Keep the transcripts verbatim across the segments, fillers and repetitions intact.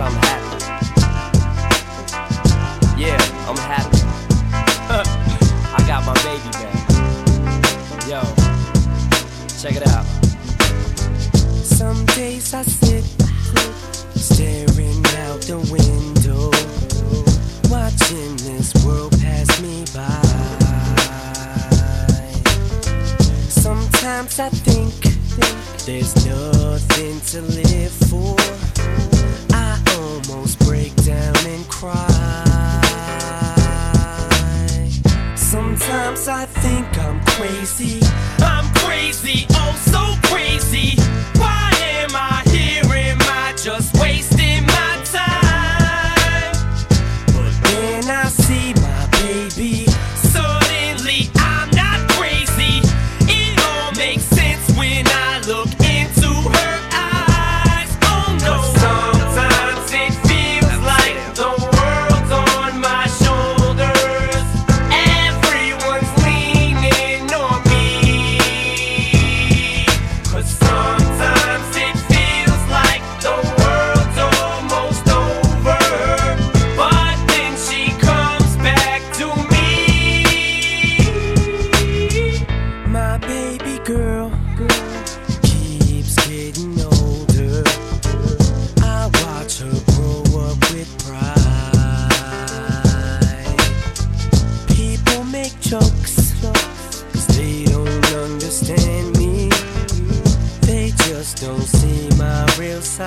I'm happy. Yeah, I'm happy. I got my baby back. Yo, check it out. Some days I sit staring out the window, watching this world pass me by. Sometimes I think there's nothing to live for. I almost break down and cry. Sometimes I think I'm crazy. I'm crazy, oh so crazy. Why am I here? Am I just wasting my time? But then I see my baby. Suddenly I'm not crazy. It all makes sense when I look into her eyes. Oh no. Sometimes it feels like the world's on my shoulders. Everyone's leaning on me. Cause sometimes it feels like the world's almost over. But then she comes back to me. My baby girl keeps getting older. I watch her grow up with pride. People make jokes, cause they don't understand me. They just don't see my real side.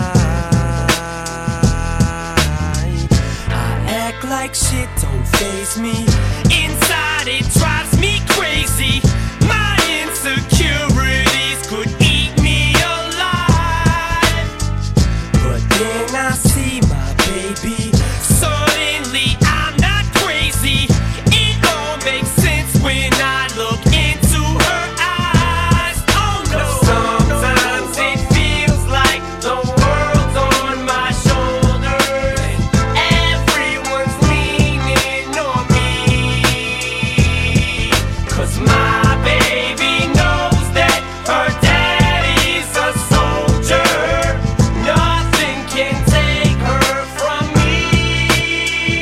I act like shit don't faze me. Inside it drives me crazy. My insecurities could eat me alive. But then I see my baby. Suddenly I'm not crazy. It all makes sense when I look into her eyes. Oh no. Sometimes it feels like the world's on my shoulders. Everyone's leaning on me. Cause my baby knows that her daddy's a soldier. Nothing can take her from me.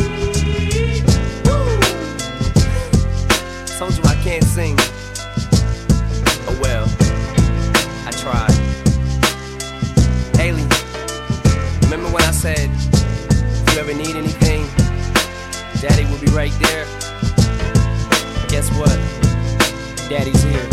Woo. Told you I can't sing. Oh well, I tried. Haley, remember when I said, if you ever need anything, Daddy will be right there? Guess what? Daddy's here.